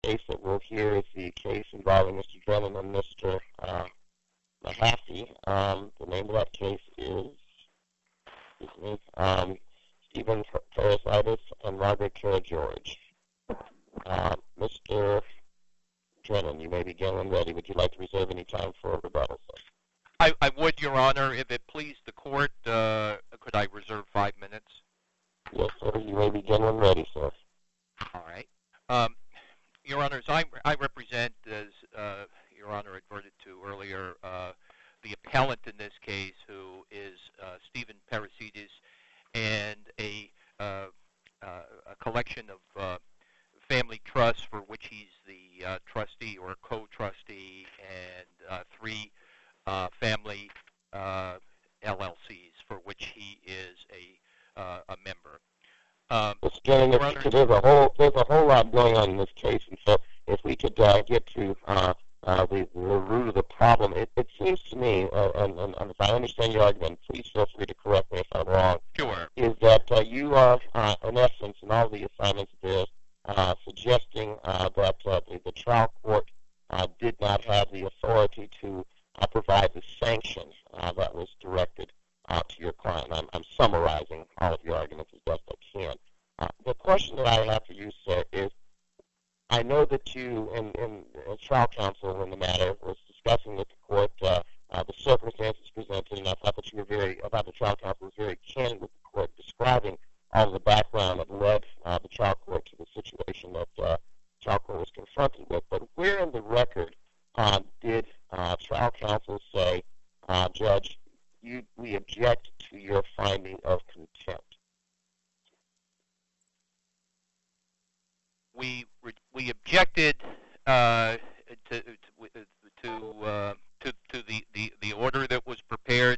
case that we'll hear is the case involving Mr. Drennan and Mr. Mahaffey. The name of that case is, Stephen Parasitis and Margaret Kara George. Mr. Drennan, you may begin when ready. Would you like to reserve any time for a rebuttal, sir? I would, Your Honor. If it please the court, could I reserve 5 minutes? Yes, sir. You may begin when ready, sir. All right. Your Honors, I represent, as Your Honor adverted to earlier, the appellant in this case, who is Stephen Parasitis, and a collection of family trusts for which he's the trustee or co-trustee, and 3 family LLCs for which he is a member. Mr. Drennan, there's a whole lot going on in this case, and so if we could get to the root of the problem, it seems to me, and if I understand your argument, please feel free to correct me if I'm wrong. Sure. Is that you are, in essence, in all the assignments there, suggesting that the trial court did not have the authority to provide the sanction that was directed to your client. I'm summarizing all of your arguments as best I can. The question that I have for you, sir, is I know that you and trial counsel in the matter was discussing with the court the circumstances presented, and I thought that the trial counsel was very candid with the court, describing all of the background that led the trial court to the situation that the trial court was confronted with. But where in the record did trial counsel say, Judge, we object to your finding of contempt? We objected to the order that was prepared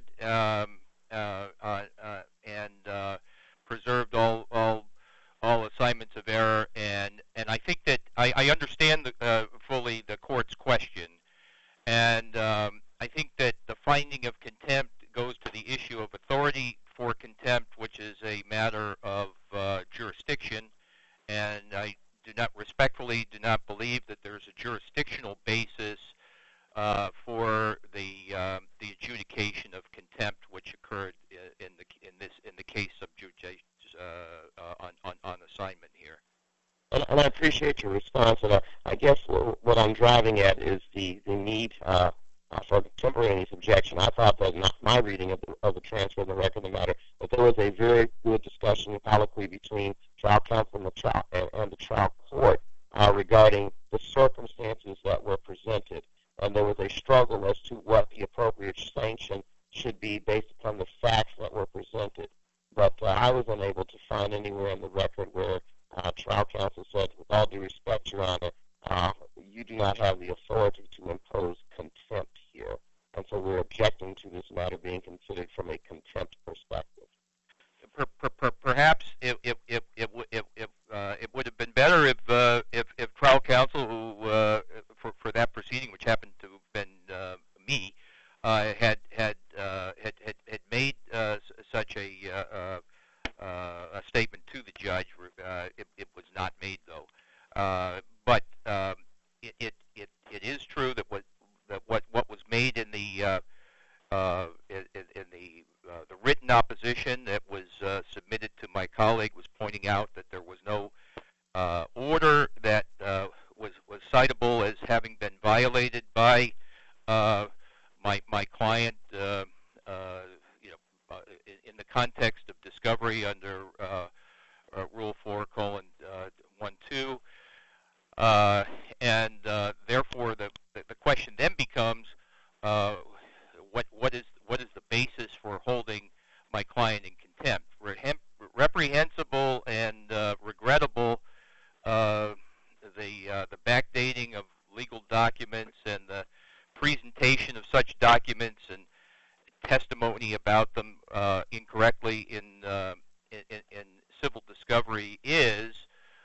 and preserved all assignments of error, and I think that I understand fully the court's question, and I think that the finding of contempt goes to the issue of authority for contempt, which is a matter of jurisdiction, and I respectfully do not believe that there's a jurisdictional basis for the adjudication of contempt, which occurred in the case of on assignment here. And I appreciate your response, and I guess what I'm driving at is the need for contemporaneous objection. I thought that, not my reading of the transfer of the record of the matter, that there was a very good discussion colloquy between trial counsel and the trial court regarding the circumstances that were presented, and there was a struggle as to what the appropriate sanction should be based upon the facts that were presented. But I was unable to find anywhere in the record where trial counsel said, with all due respect, Your Honor, you do not have the authority to impose contempt here, and so we're objecting to this matter being considered from a contempt perspective. Perhaps it would have been better if trial counsel, who for that proceeding, which happened to have been me, had made such a statement to the judge. It was not made, though. But it is true that what was made in the written opposition that was submitted to my colleague was pointing out that there was no order that was citable as having been violated by my client, in the context of discovery under Rule 4:12, and therefore the question then becomes what is the basis for holding my client in contempt? Reprehensible and regrettable, the backdating of legal documents and the presentation of such documents and testimony about them incorrectly in civil discovery is.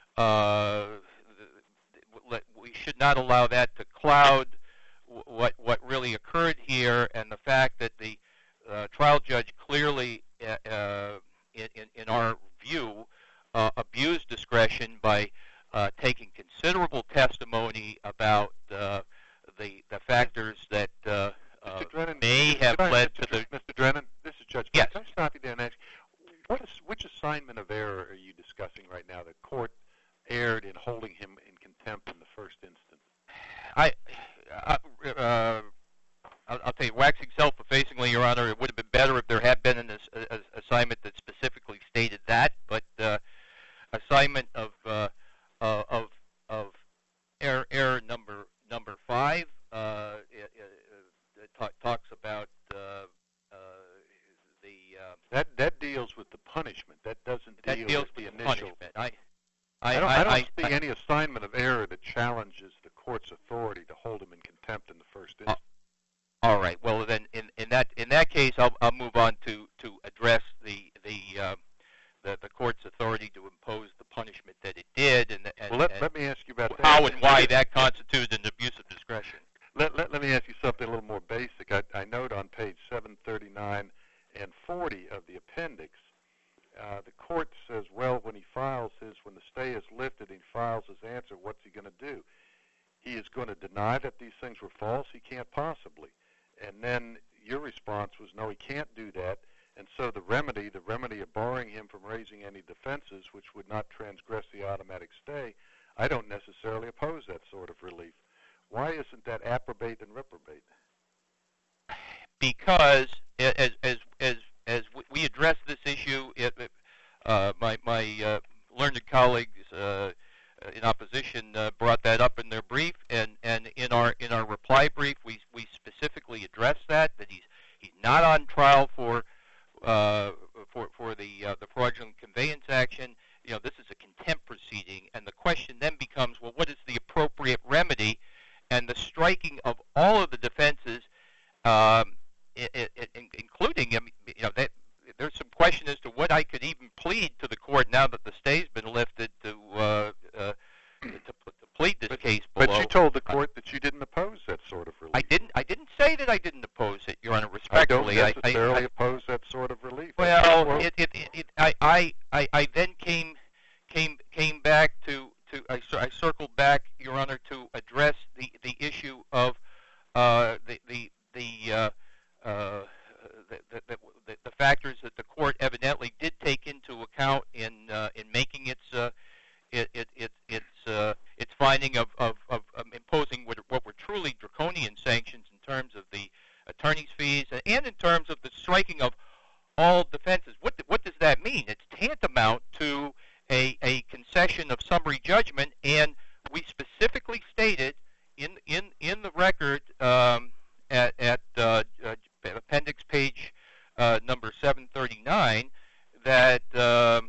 We should not allow that to cloud what really occurred here, and the fact that the trial judge clearly, in our view, abused discretion by taking considerable testimony about the factors that Mr. Drennan, may have led to the. Mr. Drennan, this is Judge. Yes. Can I stop you there and ask, which assignment of error are you discussing right now? The court erred in holding him in contempt in the first instance. I'll tell you, waxing self-effacingly, Your Honor, it would have been better if there had been an assignment that specifically stated that. But assignment of error number 5 talks about that deals with the punishment. That doesn't deal with the initial punishment. I don't see any assignment of error that challenges the court's authority to hold him in contempt in the first instance. All right. Well, then, in that case, I'll move on to address the court's authority to impose the punishment that it did, let me ask you about that. How and why that constituted an abuse of discretion. Let me ask you something a little more basic. I note on page 739 and 40 of the appendix, the court says, well, when the stay is lifted, he files his answer, what's he going to do? He is going to deny that these things were false? He can't possibly. And then your response was, no, he can't do that. And so the remedy of barring him from raising any defenses, which would not transgress the automatic stay, I don't necessarily oppose that sort of relief. Why isn't that approbate and reprobate? Because as we address this issue, my learned colleagues in opposition brought that up in their brief, and in our reply brief, we specifically addressed that he's not on trial for the fraudulent conveyance action. This is a contempt proceeding, and the question then becomes, well, what is the appropriate remedy? And the striking of all of the defenses, including, there's some question as to what I could even plead to the court now that the stay's been lifted to plead this case below. But you told the court that you didn't oppose that sort of relief. I didn't say that I didn't oppose it, Your Honor, respectfully. I don't necessarily oppose that sort of relief. Well, I then came back to I circled back, Your Honor, to address the issue of the factors that the court evidently did take into account in making its finding of imposing what were truly draconian sanctions in terms of the attorney's fees and in terms of the striking of all defenses. What does that mean? It's tantamount to a concession of summary judgment, and we specifically stated in the record at appendix page number 739 that the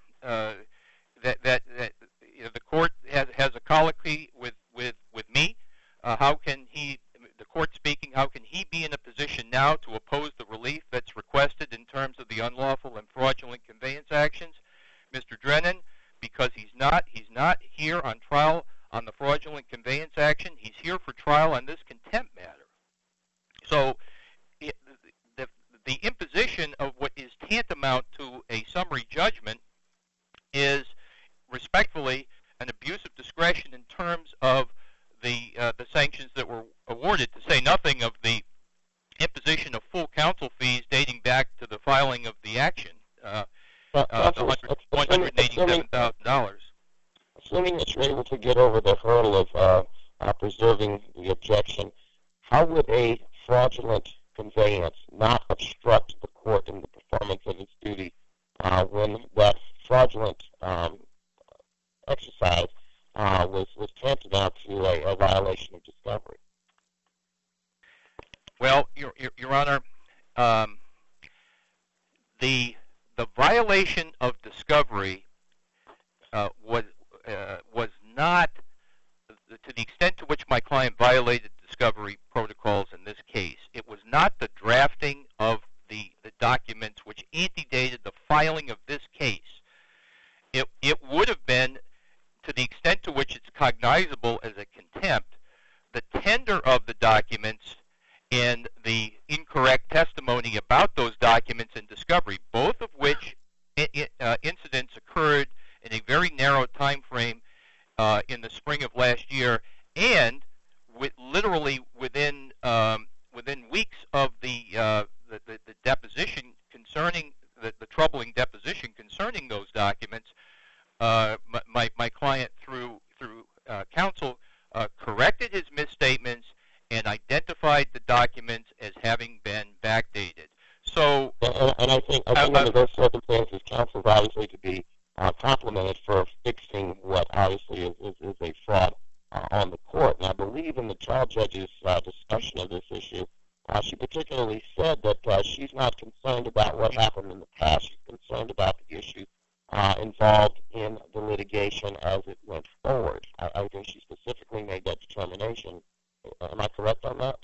court has a colloquy with me. How can the court speaking, how can he be in a position now to oppose the relief that's requested in terms of the unlawful and fraudulent conveyance actions? Mr. Drennan, because he's not here on trial on the fraudulent conveyance action. He's here for trial on this contempt matter. So the imposition of what is tantamount to a summary judgment is respectfully an abuse of discretion in terms of the sanctions that were awarded, to say nothing of the imposition of full counsel fees dating back to the filing of the action. $187,000. Assuming that you're able to get over the hurdle of preserving the objection, how would a fraudulent conveyance not obstruct the court in the performance of its duty when that fraudulent exercise was tantamount to a violation of discovery? Well, Your Honor, the violation of discovery was not, to the extent to which my client violated discovery protocols in this case, it was not the drafting of the documents which antedated the filing of this case. It would have been, to the extent to which it's cognizable as a contempt, the tender of the documents and the incorrect testimony about those documents in discovery, both of which incidents occurred in a very narrow time frame in the spring of last year, and literally within weeks of the deposition concerning the troubling deposition concerning those documents, my client through counsel corrected his misstatements and identified the documents as having been backdated. So, and I think under those circumstances, counsel is obviously to be complimented for fixing what obviously is a fraud on the court. And I believe in the trial judge's discussion of this issue, she particularly said that she's not concerned about what happened in the past. She's concerned about the issue involved in the litigation as it went forward. I think she specifically made that determination. Am I correct on that?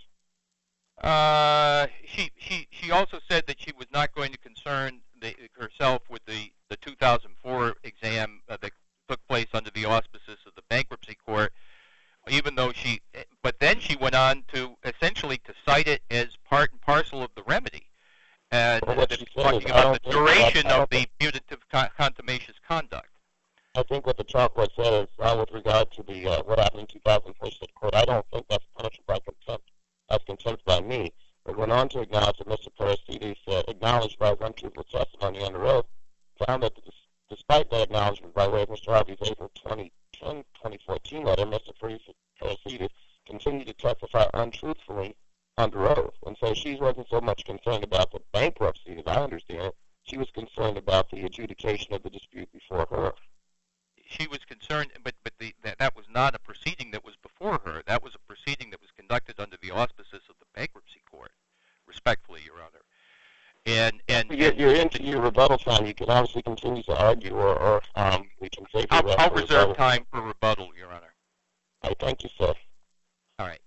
She also said that she was not going to concern herself with the 2004 exam that took place under the auspices of the bankruptcy court, even though but then she went on to essentially to cite it as part and parcel of the remedy, and talking about the duration of the putative contumacious conduct. I think what the trial court said is with regard to the what happened in 2004 state court, I don't think that's punishable by contempt. That's contempt by me. But went on to acknowledge that Mr. Parasidis acknowledged by his untruthful testimony under oath, found that despite that acknowledgement by way of Mr. Harvey's April 2014 letter, Mr. Parasidis continued to testify untruthfully under oath. And so she wasn't so much concerned about the bankruptcy, as I understand it. She was concerned about the adjudication of the dispute before her. She was concerned, but that was not a proceeding that was before her. That was a proceeding that was conducted under the auspices of the bankruptcy court. Respectfully, Your Honor. And you're into your rebuttal time. You can obviously continue to argue, or we can save the rest. I'll reserve time for rebuttal, Your Honor. All right, thank you, sir. All right.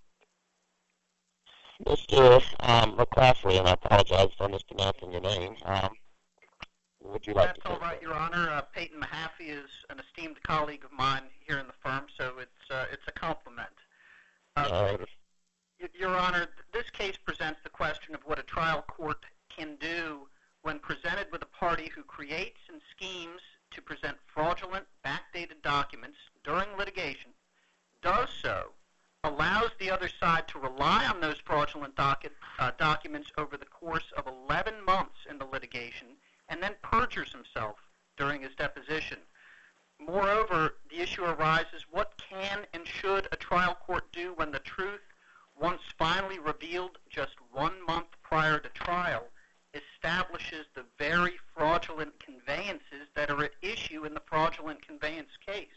Mr. McCaffrey, and I apologize for mispronouncing your name. Would you like to? That's all right, Your Honor. Peyton Mahaffey is an esteemed colleague of mine here in the firm, so it's a compliment. Your Honor, this case presents the question of what a trial court can do when presented with a party who creates and schemes to present fraudulent, backdated documents during litigation, does so, allows the other side to rely on those fraudulent documents over the course of 11 months in the litigation, and then perjures himself during his deposition. Moreover, the issue arises, what can and should a trial court do when the truth, once finally revealed just 1 month prior to trial, establishes the very fraudulent conveyances that are at issue in the fraudulent conveyance case?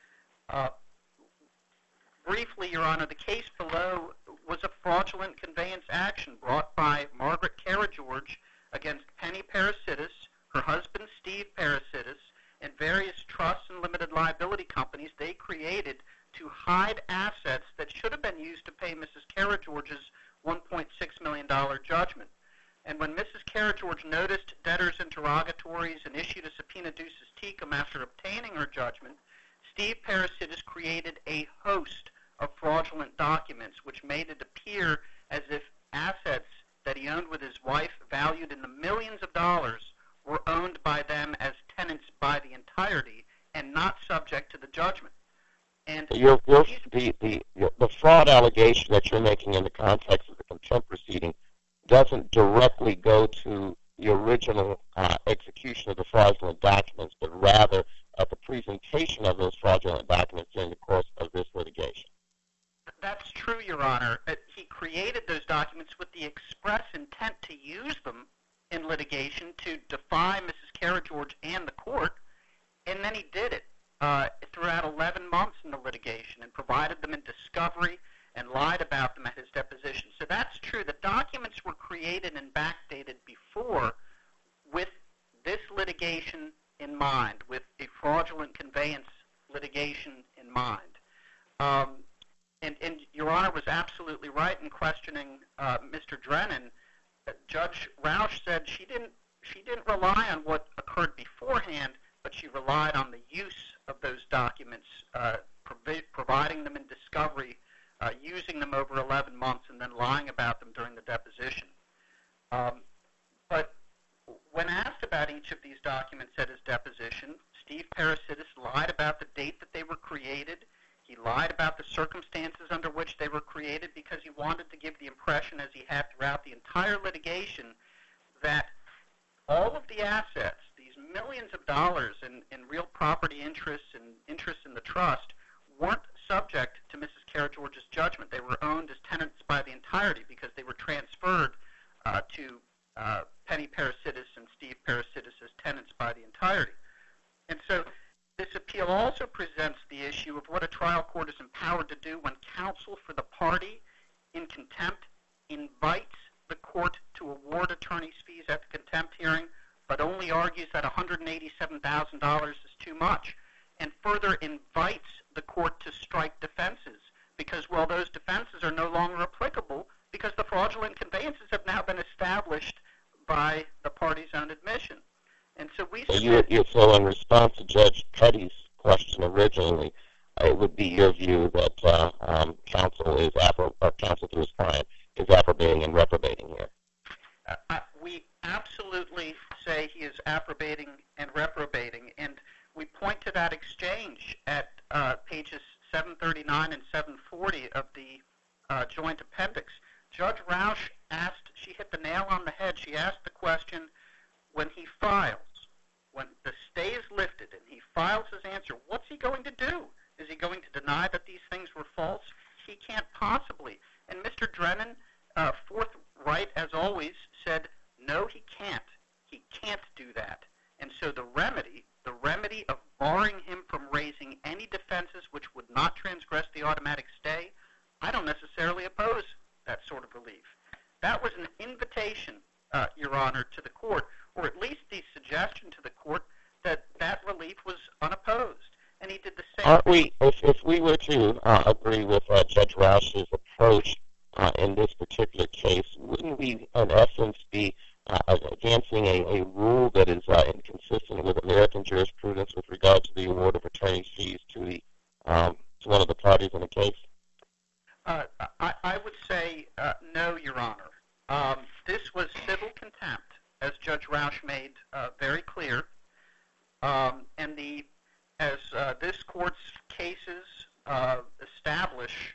Briefly, Your Honor, the case below was a fraudulent conveyance action brought by Margaret Karageorge against Penny Parasidis, her husband Steve Parasidis, and various trusts and limited liability companies they created to hide assets that should have been used to pay Mrs. Karageorge's $1.6 million judgment. And when Mrs. Karageorge noticed debtors' interrogatories and issued a subpoena ducis tecum after obtaining her judgment, Steve Parasidis created a host of fraudulent documents which made it appear as if assets that he owned with his wife, valued in the millions of dollars, were owned by them as tenants by the entirety and not subject to the judgment. And the fraud allegation that you're making in the context of the contempt proceeding doesn't directly go to the original execution of the fraudulent documents, but rather at the presentation of those fraudulent documents during the course of this litigation. That's true, Your Honor. He created those documents with the express intent to use them in litigation to defy Mrs. Karageorge and the court, and then he did it throughout 11 months in the litigation and provided them in discovery and lied about them at his deposition. So that's true. The documents were created and backdated before with this litigation in mind, with a fraudulent conveyance litigation in mind. And Your Honor was absolutely right in questioning Mr. Drennan. Judge Roush said she didn't rely on what occurred beforehand, but she relied on the use of those documents, providing them in discovery, using them over 11 months, and then lying about them during the deposition. But when asked about each of these documents at his deposition, Steve Parasidis lied about the date that they were created. He lied about the circumstances under which they were created because he wanted to give the impression, as he had throughout the entire litigation, that all of the assets, these millions of dollars in real property interests and interests in the trust, weren't subject to Mrs. Karageorge's judgment. They were owned as tenants by the entirety because they were transferred to Penny Parasitis and Steve Parasitis as tenants by the entirety. And so this appeal also presents the issue of what a trial court is empowered to do when counsel for the party in contempt invites the court to award attorney's fees at the contempt hearing, but only argues that $187,000 is too much, and further invites the court to strike defenses because, well, those defenses are no longer applicable because the fraudulent conveyances have now been established by the party's own admission. And so so in response to Judge Petty's question originally, it would be your view that counsel through his client is approbating and reprobating here. We absolutely say he is approbating and reprobating, and we point to that exchange at pages 739 and 740 of the joint appendix. Judge Roush asked, she hit the nail on the head, she asked the question, when he files, when the stay is lifted and he files his answer, what's he going to do? Is he going to deny that these things were false? He can't possibly. And Mr. Drennan, forthright as always, said, no, he can't. He can't do that. And so the remedy of barring him from raising any defenses which would not transgress the automatic stay, I don't necessarily oppose that sort of relief. That was an invitation, Your Honor, to the court, or at least the suggestion to the court that that relief was unopposed. And he did the same. Aren't we, if we were to agree with Judge Roush's approach in this particular case, wouldn't we, in essence, be advancing a rule that is inconsistent with American jurisprudence with regard to the award of attorney's fees to one of the parties in the case? I would say no, Your Honor. This was civil contempt, as Judge Roush made very clear, and as this court's cases establish,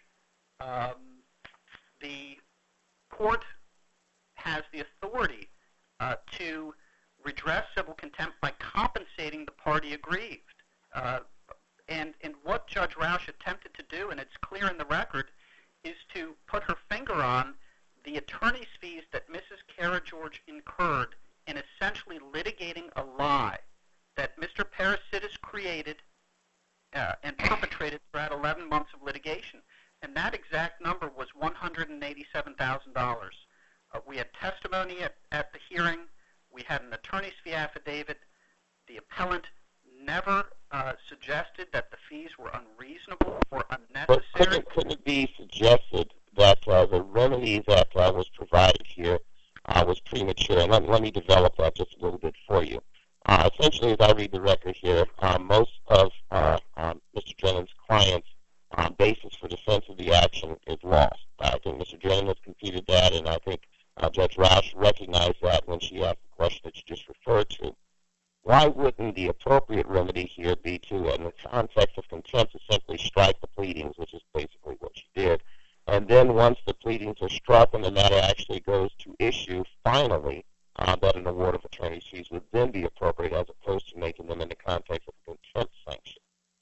the court has the authority to redress civil contempt by compensating the party aggrieved. And what Judge Roush attempted to do, and it's clear in the record, is to put her finger on the attorney's fees that Mrs. Karageorge incurred in essentially litigating a lie that Mr. Parasitis created and perpetrated throughout 11 months of litigation. And that exact number was $187,000. We had testimony at the hearing. We had an attorney's fee affidavit. The appellant never suggested that the fees were unreasonable or unnecessary. But couldn't it be suggested that the remedy that was provided here was premature? And let me develop that just a little bit for you. Essentially, as I read the record here, most of Mr. Drennan's clients' basis for defense of the action is lost. I think Mr. Drennan has conceded that, and I think Judge Roush recognized that when she asked the question that you just referred to. Why wouldn't the appropriate remedy here be to, in the context of contempt, to simply strike the pleadings, which is basically what she did, and then once the pleadings are struck and the matter actually goes to issue, finally, that an award of attorney's fees would then be appropriate as opposed to making them in the context of a contempt sanction?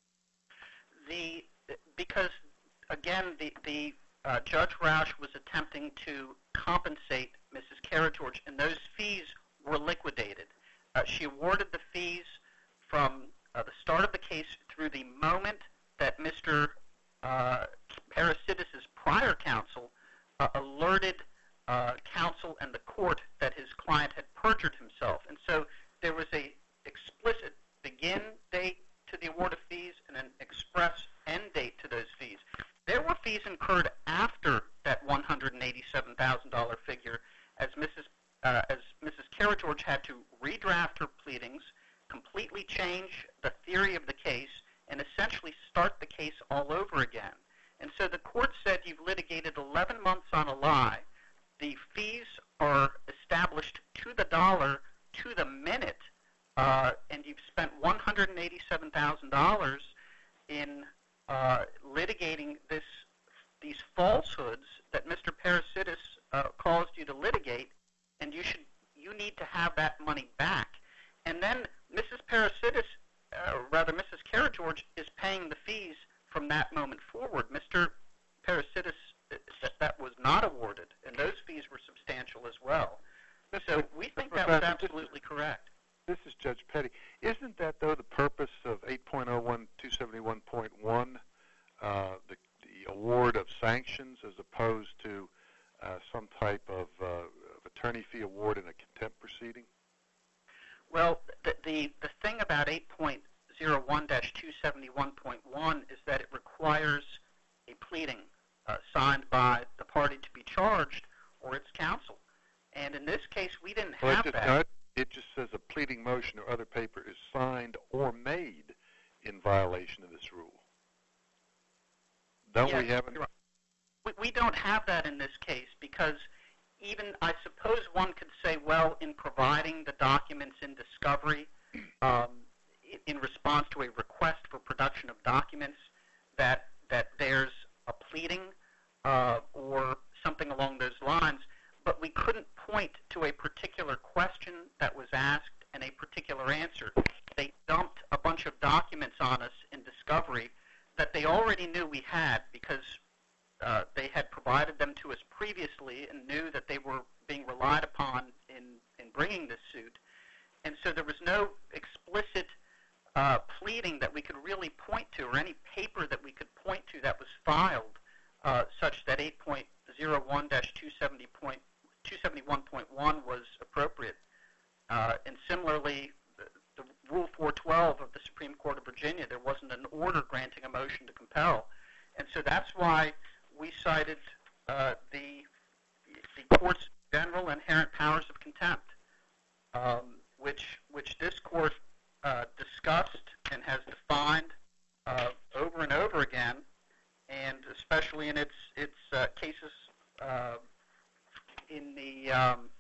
Because, again, the Judge Roush was attempting to compensate Mrs. Karageorge, and those fees were liquidated. She awarded the fees from the start of the case through the moment that Mr. Parasitis' prior counsel alerted counsel and the court that his client had perjured himself. And so there was a explicit begin date to the award of fees and an express end date to those fees. There were fees incurred after that $187,000 figure as Mrs. Karageorge had to redraft her pleadings, completely change the theory of the case, and essentially start the case all over again. And so the court said you've litigated 11 months on a lie. The fees are established to the dollar, to the minute, and you've spent $187,000 in litigating these falsehoods that Mr. Parasitis caused you to litigate, and you need to have that money back. And then Mrs. Parasitis, Mrs. Karageorge, is paying the fees from that moment forward. Mr. Parasitis, that was not awarded, and those fees were substantial as well. So we think that was absolutely correct. This is Judge Petty. Isn't that, though, the purpose of 8.01-271.1, the award of sanctions, as opposed to some type of attorney fee award in a contempt proceeding? Well, the thing about 8.01-271.1 is that it requires a pleading signed by the party to be charged or its counsel. And in this case, we didn't have that. No, it just says a pleading motion or other paper is signed or made in violation of this rule. Don't we have it? We don't have that in this case because even, I suppose one could say, well, in providing the documents in discovery, in response to a request for production of documents, that there's a pleading or something along those lines, but we couldn't point to a particular question that was asked and a particular answer. They dumped a bunch of documents on us in discovery that they already knew we had because they had provided them to us previously and knew that they were being relied upon in bringing this suit. And so there was no explicit pleading that we could really point to or any paper that we could point to that was filed such that 8.01-271.1 was appropriate. And similarly, the Rule 412 of the Supreme Court of Virginia, there wasn't an order granting a motion to compel. And so that's why we cited the court's general inherent powers of contempt, which this court discussed and has defined over and over again, and especially in its cases in the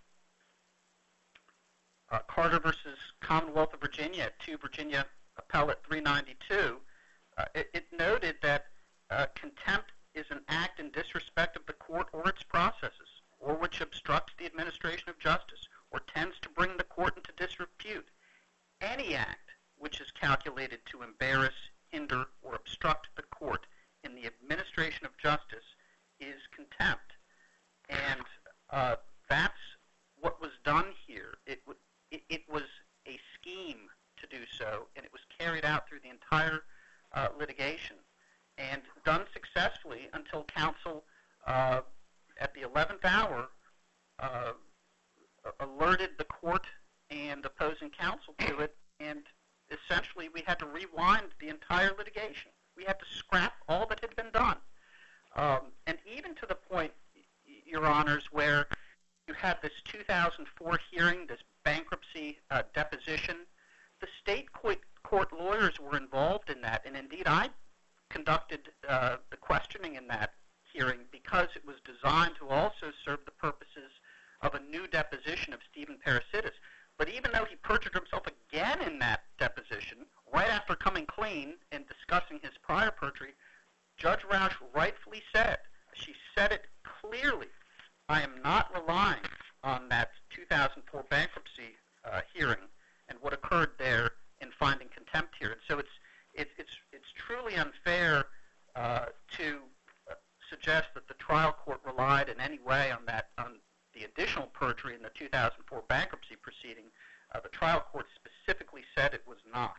Carter versus Commonwealth of Virginia, 2 Virginia Appellate 392, it noted that contempt is an act in disrespect of the court or its processes, or which obstructs the administration of justice, or tends to bring the court into disrepute. Any act which is calculated to embarrass, hinder, or obstruct the court in the administration of justice is contempt. And that's what was done here. It was a scheme to do so, and it was carried out through the entire litigation, and done successfully until counsel, at the 11th hour, alerted the court and opposing counsel to it, and essentially we had to rewind the entire litigation. We had to scrap all that had been done. And even to the point, Your Honors, where you had this 2004 hearing, this bankruptcy deposition, the state court lawyers were involved in that, and indeed I conducted the questioning in that hearing because it was designed to also serve the purposes of a new deposition of Stephen Parasitis. But even though he perjured himself again in that deposition, right after coming clean and discussing his prior perjury, Judge Roush rightfully said, she said it clearly, I am not relying on that 2004 bankruptcy hearing and what occurred there in finding contempt here. And so it's truly unfair to suggest that the trial court relied in any way on the additional perjury in the 2004 bankruptcy proceeding. The trial court specifically said it was not.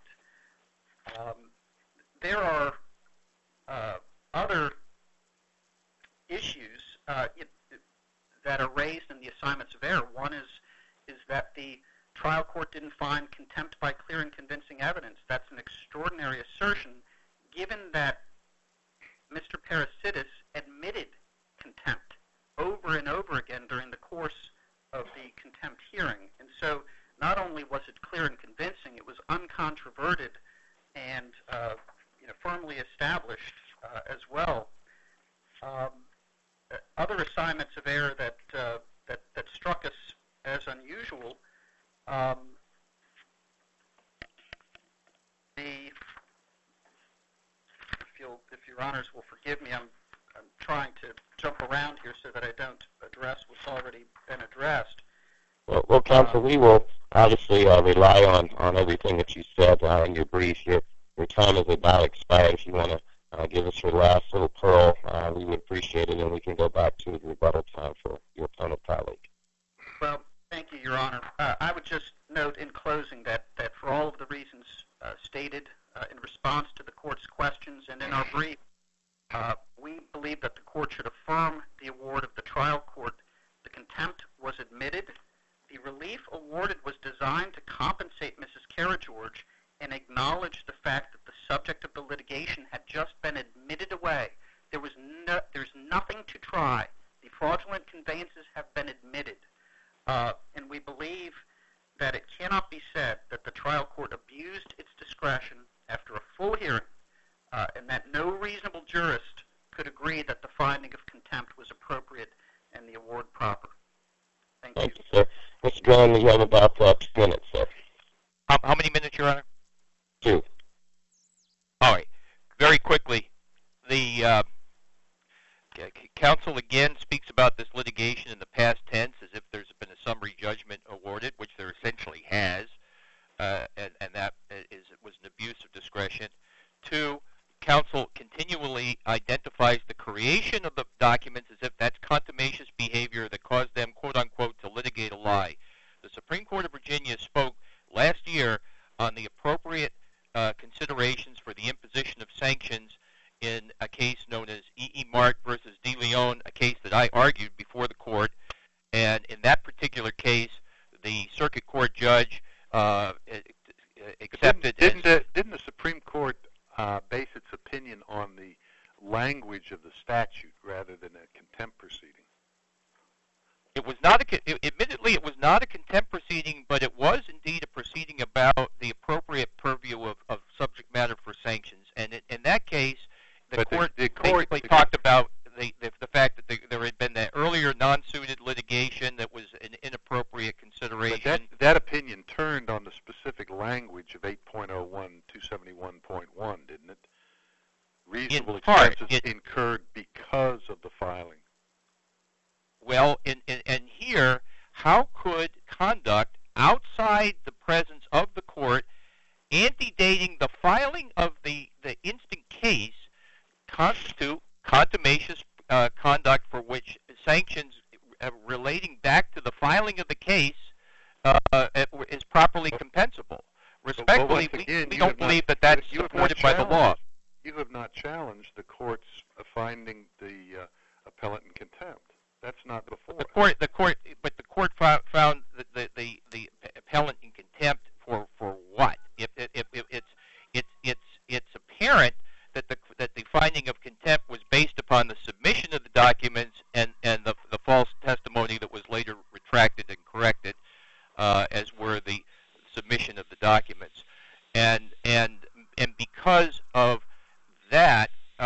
There are other issues that are raised in the assignments of error. One is that the trial court didn't find contempt by clear and convincing evidence. That's an extraordinary assertion, given that Mr. Parasitis admitted contempt over and over again during the course of the contempt hearing. And so not only was it clear and convincing, it was uncontroverted and firmly established as well. Other assignments of error that struck us as unusual, if you'll if Your Honors will forgive me, I'm trying to jump around here so that I don't address what's already been addressed. Well, counsel, we will obviously rely on everything that you said in your brief. Your time is about expired. If you want to give us your last little pearl, we would appreciate it, and we can go back to the rebuttal time for your opponent colleague. Well, thank you, Your Honor. I would just note in closing that for all of the reasons stated in response to the Court's questions and in our brief, we believe that the Court should affirm the award of the trial court. The contempt was admitted. The relief awarded was designed to compensate Mrs. Karageorge and acknowledge the fact that the subject of the litigation had just been admitted away. There's nothing to try. The fraudulent conveyances have been admitted. And we believe that it cannot be said that the trial court abused its discretion after a full hearing, and that no reasonable jurist could agree that the finding of contempt was appropriate and the award proper. Thank you. Thank you, sir. Mr. Dillon, you have about 2 minutes, sir. How many minutes, Your Honor? 2. All right. Very quickly, the counsel again speaks about this litigation in the past tense as if there's been a summary judgment awarded, which there essentially has, and that was an abuse of discretion. 2, counsel continually identifies the creation of the documents as if that's contumacious behavior that caused them, quote unquote, to litigate a lie. The Supreme Court of Virginia spoke last year on the appropriate considerations for the imposition of sanctions in a case known as E.E. Mart versus De Leon, a case that I argued before the court. And in that particular case, the circuit court judge accepted. Didn't the Supreme Court base its opinion on the language of the statute rather than a contempt proceeding? It was not admittedly, it was not a contempt proceeding, but it was indeed a proceeding about the appropriate purview of subject matter for sanctions. And in that case, the court basically talked about the fact that there had been that earlier non-suited litigation that was an inappropriate consideration. But that opinion turned on the specific language of 8.01 271.1, didn't it? Reasonable expenses incurred because of the filing. Well, and here, how could conduct outside the presence of the court, antedating the filing of the instant case, constitute contumacious conduct for which sanctions relating back to the filing of the case is properly compensable? Respectfully, we don't believe that that's supported by the law. You have not challenged the court's finding the appellant in contempt. That's not before. The court found the appellant in contempt for what? It's apparent that the finding of contempt was based upon the submission of the documents and the false testimony that was later retracted and corrected, as were the submission of the documents, and because of that,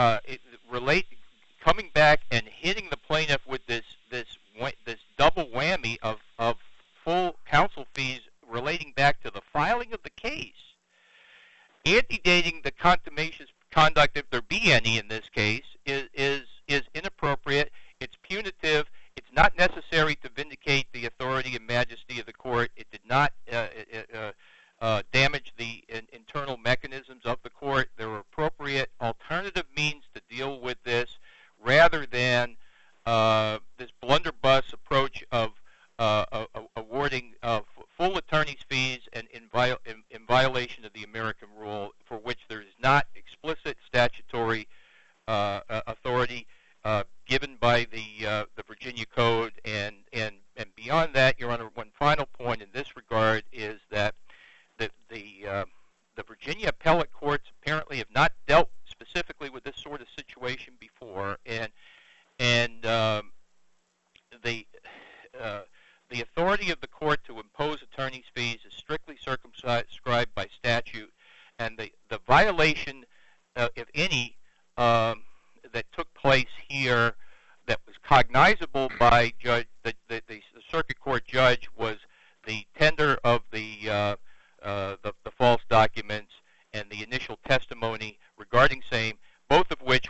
coming back and hitting the plaintiff with this double whammy of full counsel fees relating back to the filing of the case, antedating the contumacious conduct, if there be any in this case, is inappropriate. It's punitive. It's not necessary to vindicate the authority and majesty of the court. It did not damage the internal mechanisms of the court. There were appropriate alternative means to deal with this, rather than this blunderbuss approach of awarding full attorney's fees and in violation of the American rule, for which there is not explicit statutory authority given by the Virginia Code. And beyond that, Your Honor, one final point in this regard is that the Virginia appellate courts apparently have not dealt specifically with this sort of situation before, and the authority of the court to impose attorney's fees is strictly circumscribed by statute, and the violation, if any, that took place here that was cognizable by the circuit court judge was the tender of the false documents and the initial testimony regarding same, both of which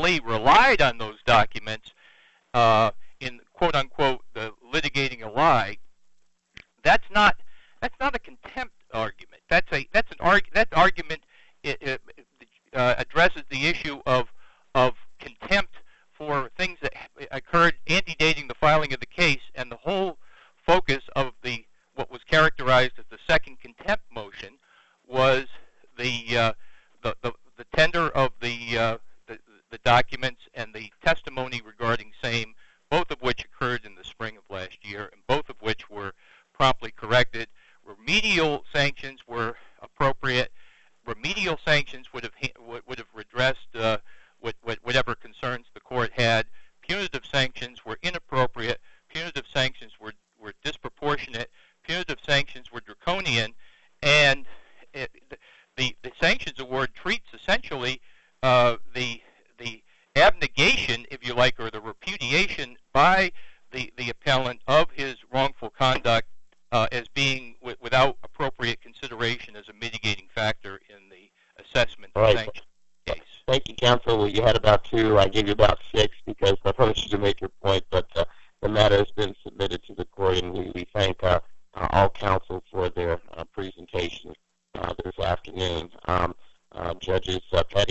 appellee relied on those documents in quote unquote the litigating a lie, that's not a contempt argument. That argument addresses the issue of contempt for things that occurred antedating the filing of the case, and the whole focus of what was characterized as the second contempt motion was the tender of the documents and the testimony regarding same, both of which occurred in the spring of last year, and both of which were promptly corrected. Remedial sanctions were appropriate. Remedial sanctions would have redressed whatever concerns the court had. Punitive sanctions were inappropriate. Punitive sanctions were disproportionate. Punitive sanctions were draconian, and the sanctions award treats essentially the abnegation, if you like, or the repudiation by the appellant of his wrongful conduct as being without appropriate consideration as a mitigating factor in the assessment of sanction case. Thank you, counsel. Well, you had about 2. I gave you about 6 because I promised you to make your point, but the matter has been submitted to the court, and we thank all counsel for their presentation this afternoon. Judges Petty